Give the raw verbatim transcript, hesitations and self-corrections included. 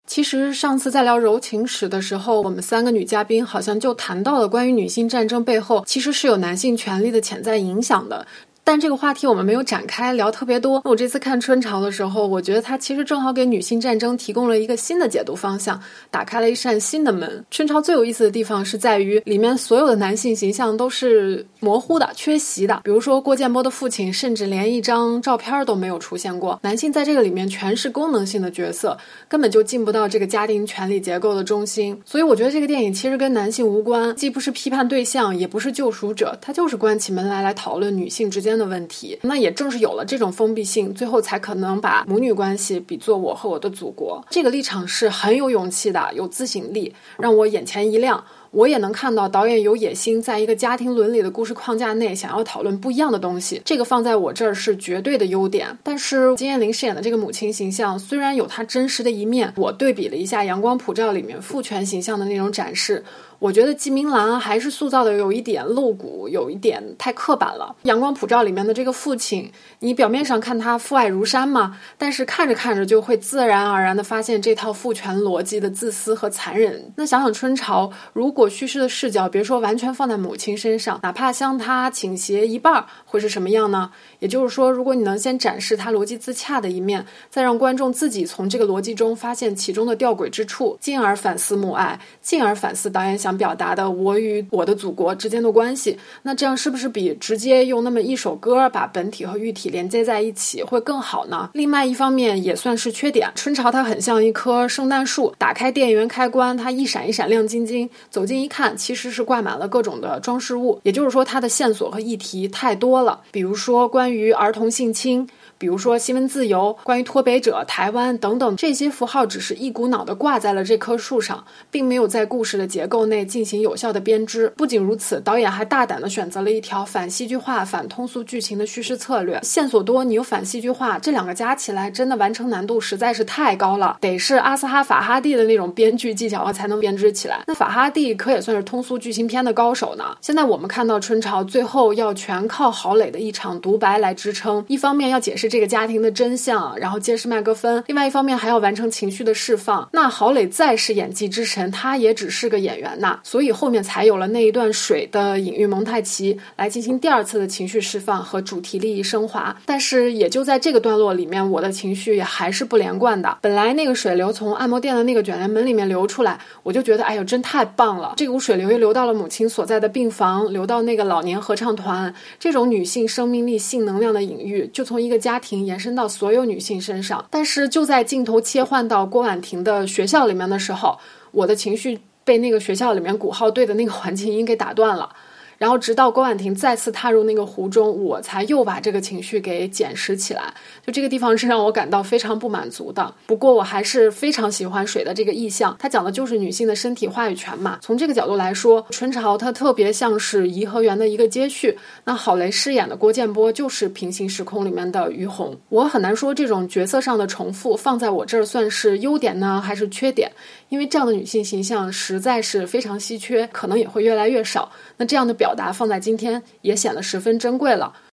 其实上次在聊柔情史的时候，我们三个女嘉宾好像就谈到了关于女性战争背后其实是有男性权利的潜在影响的。但这个话题我们没有展开聊特别多。我这次看春潮的时候，我觉得它其实正好给女性战争提供了一个新的解读方向，打开了一扇新的门。春潮最有意思的地方是在于里面所有的男性形象都是模糊的、缺席的。比如说郭建波的父亲甚至连一张照片都没有出现过，男性在这个里面全是功能性的角色，根本就进不到这个家庭权力结构的中心。所以我觉得这个电影其实跟男性无关，既不是批判对象，也不是救赎者，它就是关起门来来讨论女性之间的问题。那也正是有了这种封闭性，最后才可能把母女关系比作我和我的祖国。这个立场是很有勇气的，有自省力，让我眼前一亮。我也能看到导演有野心，在一个家庭伦理的故事框架内想要讨论不一样的东西，这个放在我这儿是绝对的优点。但是金燕玲饰演的这个母亲形象虽然有她真实的一面，我对比了一下阳光普照里面父权形象的那种展示，我觉得季明兰还是塑造的有一点露骨，有一点太刻板了。阳光普照里面的这个父亲，你表面上看他父爱如山嘛，但是看着看着就会自然而然的发现这套父权逻辑的自私和残忍。那想想春潮，如果叙事的视角别说完全放在母亲身上，哪怕向他倾斜一半，会是什么样呢？也就是说，如果你能先展示他逻辑自洽的一面，再让观众自己从这个逻辑中发现其中的吊诡之处，进而反思母爱，进而反思导演想表达的我与我的祖国之间的关系，那这样是不是比直接用那么一首歌把本体和喻体连接在一起会更好呢？另外一方面也算是缺点，春潮它很像一棵圣诞树，打开电源开关，它一闪一闪亮晶晶，走近一看其实是挂满了各种的装饰物，也就是说它的线索和议题太多了，比如说关于儿童性侵，比如说新闻自由，关于脱北者、台湾等等，这些符号只是一股脑的挂在了这棵树上，并没有在故事的结构内进行有效的编织。不仅如此，导演还大胆地选择了一条反戏剧化、反通俗剧情的叙事策略。线索多，你又反戏剧化，这两个加起来真的完成难度实在是太高了，得是阿斯哈法哈蒂的那种编剧技巧才能编织起来。那法哈蒂可也算是通俗剧情片的高手呢。现在我们看到春潮最后要全靠郝蕾的一场独白来支撑，一方面要解释这个家庭的真相，然后揭示麦克风，另外一方面还要完成情绪的释放。那郝蕾再是演技之神，他也只是个演员呐，所以后面才有了那一段水的隐喻蒙太奇来进行第二次的情绪释放和主题利益升华。但是也就在这个段落里面，我的情绪也还是不连贯的。本来那个水流从按摩店的那个卷帘门里面流出来，我就觉得哎呦真太棒了，这股水流又流到了母亲所在的病房，流到那个老年合唱团，这种女性生命力、性能量的隐喻就从一个家庭延伸到所有女性身上。但是就在镜头切换到郭婉婷的学校里面的时候，我的情绪被那个学校里面鼓号队的那个环境音给打断了，然后直到郭婉婷再次踏入那个湖中，我才又把这个情绪给捡拾起来。就这个地方是让我感到非常不满足的。不过我还是非常喜欢水的这个意象，它讲的就是女性的身体话语权嘛。从这个角度来说，春潮它特别像是颐和园的一个接续，那郝蕾饰演的郭建波就是平行时空里面的于红。我很难说这种角色上的重复放在我这儿算是优点呢还是缺点，因为这样的女性形象实在是非常稀缺，可能也会越来越少。那这样的表达放在今天也显得十分珍贵了。